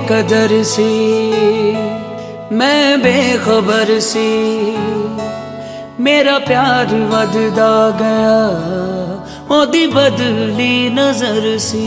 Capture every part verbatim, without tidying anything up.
बेकदर सी मैं बेखबर सी, मेरा प्यार वधदा गया ओदी बदली नजर सी।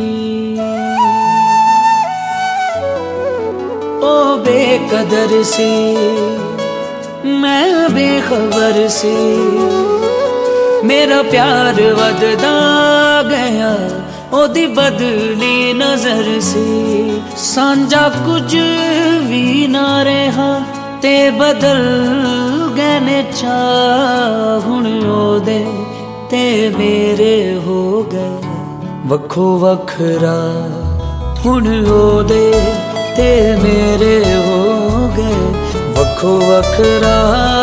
ओ बेकदर सी मैं बेखबर सी, मेरा प्यार वधदा गया ओदी बदली नजर सी। सांझा कुछ भी ना रहा ते बदल गए ने चाह, हुण ओदे ते मेरे हो गए वखो वखरा। हुण ओदे ते मेरे हो गए वखो वखरा।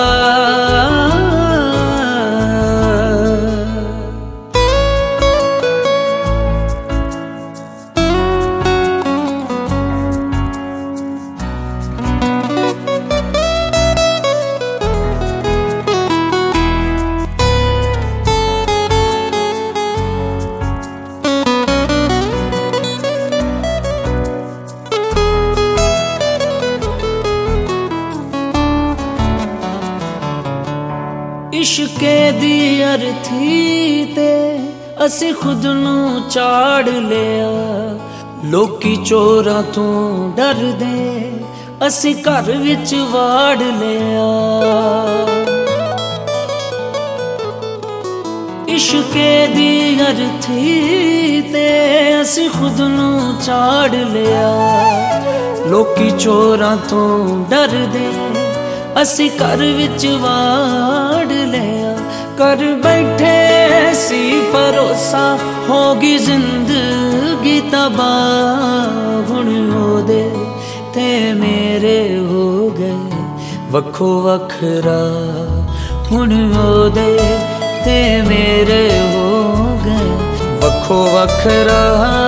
इश्के दी अर्थी ते असी खुद नू चाड़ लिया, लोकी चोरां तू डर दे असी घर विच वाड़ लिया। इश्के दी अर्थी ते असी खुद नू चाड़ लिया, लोकी चोरां तू डर दे असी घर विच वाड़ लिया। कर बैठे सी भरोसा होगी जिंदगी तबाह, हुण ओदे ते मेरे हो गए वखो वखरा। हुण ओदे ते मेरे हो गए वखो वखरा।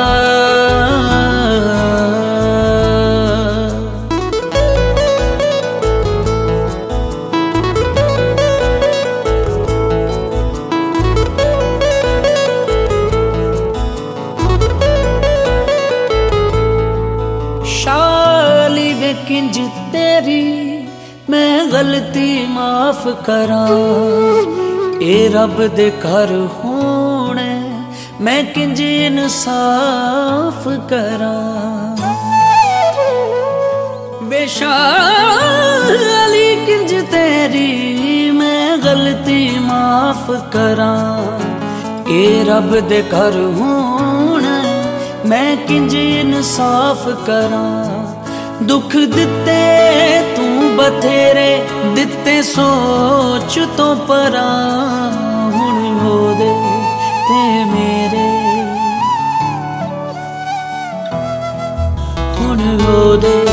किंज तेरी मैं गलती माफ करा, ए रब दे घर होने मैं किंज इंसाफ करा। बेशाली किंज तेरी मैं गलती माफ करा, ए रब दे घर होने मैं किंज इंसाफ करा। दुख दिते तू बथेरे दिते सोच तो परा, हुण ओदे ते मेरे हुण ओदे